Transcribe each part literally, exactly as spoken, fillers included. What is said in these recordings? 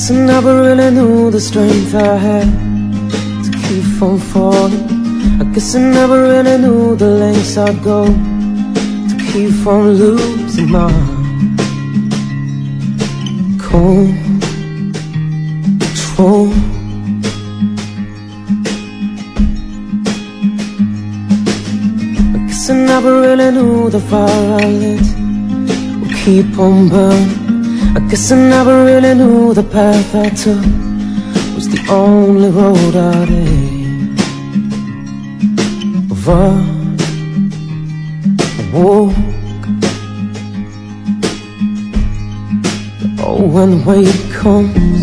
guess I never really knew the strength I had to keep from falling. I guess I never really knew the lengths I'd go to keep from losing my control. I guess I never really knew the fire I lit would keep on burning. I guess I never really knew the path I took was the only road I'd ever walk. Oh, when the weight comes,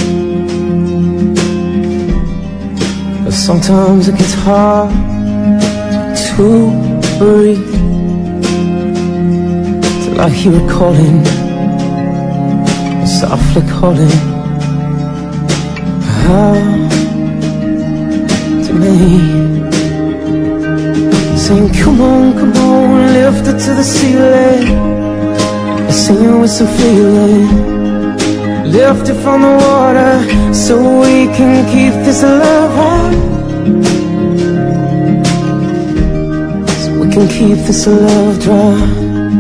but sometimes it gets hard to breathe, till I hear it calling, softly calling out to me, saying, come on, come on, lift it to the ceiling, sing it with some feeling, lift it from the water, so we can keep this love on, so we can keep this love dry.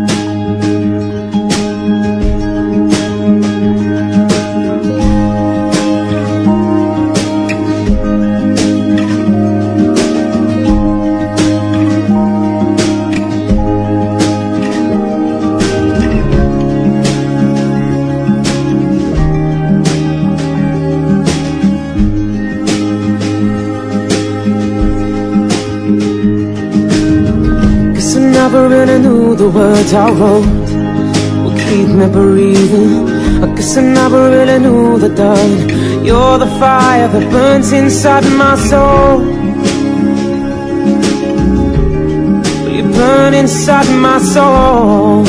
I never really knew the words I wrote would keep me breathing. I guess I never really knew that, darling, you're the fire that burns inside my soul. You burn inside my soul.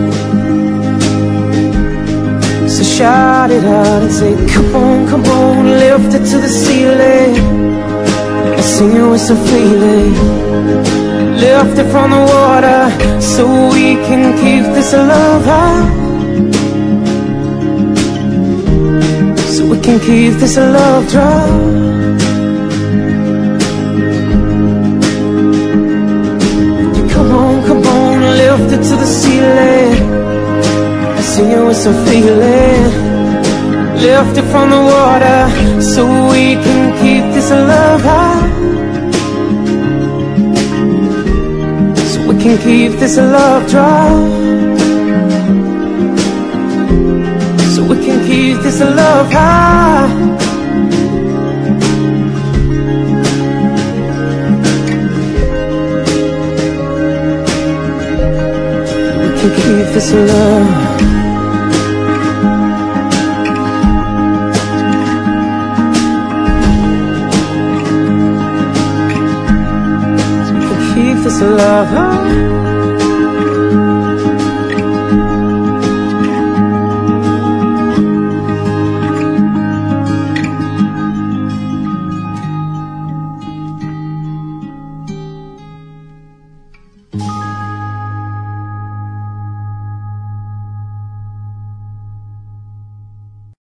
So shout it out and say, come on, come on, lift it to the ceiling, and sing it with some feeling, lift it from the water, so we can keep this love out, so we can keep this love dry. Come on, come on, lift it to the ceiling, and sing it with some feeling, lift it from the water, so we can keep this love out, we can keep this love dry, so we can keep this love high. We can keep this love. So we can keep this love high.